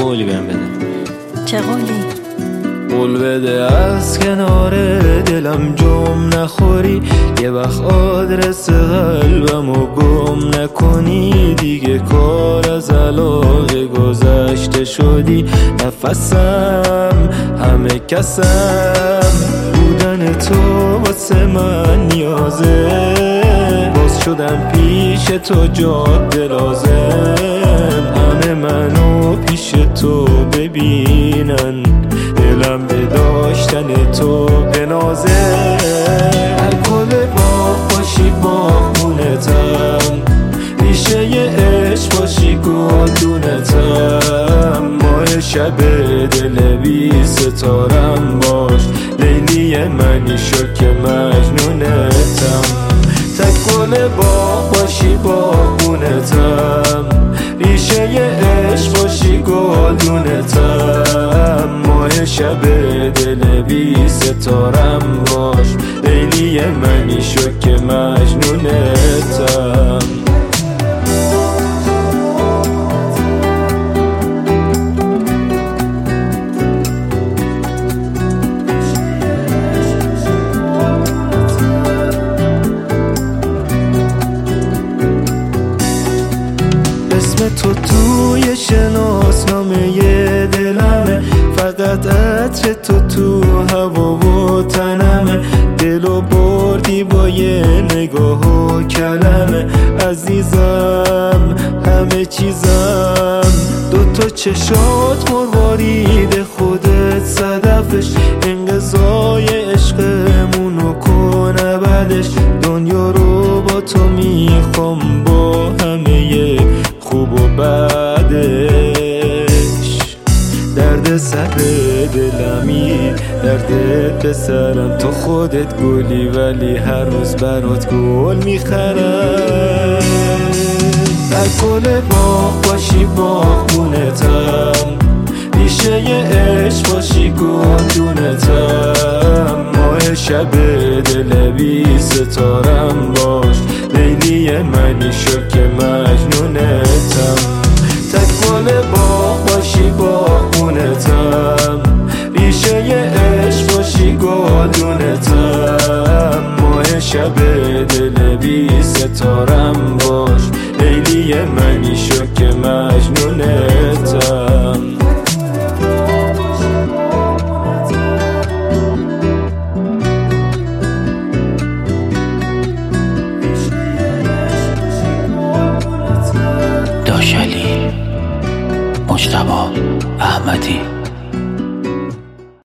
قولی بهم بده. چه قولی؟ قول بده از کنار دلم جم نخوری، یه وقت آدرس قلبمو گم نکنی. دیگه کار از علاقه گذشته شدی، نفسم همه کسم، بودن تو واسه من نیازه. باز شدم پیش تو جاده لازم، همه منو پیش تو ببینن، دلم به داشتن تو بنازه. الکل باغ باشی باغونتم، ریشه ی عشق باشی گلدونتم. ماه شب دل بی ستارم باش، لیلی منی شو که مجنونتم. تک گل باغ باشی باغونتم، ریشه ی عشق باشی گلدونتم. ماه شب دل بی ستارم باش، لیلی منی شو که مجنونتم. اسم تو توی شناسنامه دلمه، فقط عطر تو هوا و تنمه. دلو بردی با یه نگاه و کلمه، عزیزم همه چیزم. دوتا چشات مروارید خودت صدفش، انقضای عشقمونو کن ابدش. دنیا رو با تو میخوام با همه خوب و بعدش. درد سر دلمی، دردت به سرم. تو خودت گلی ولی هر روز برات گل میخرم. در گل باغ باشی باغونتم، ریشه ی عشق باشی گلدونتم. ماه شب دل بی ستارم باش، لیلی منی شو که مجنونتم. تک گل باغ باشی باغونتم، ریشه ی عشق باشی گلدونتم. ماه شب دل بی ستارم باش، لیلی منی شو که مجنونتم. داشلی مجتبی احمدی.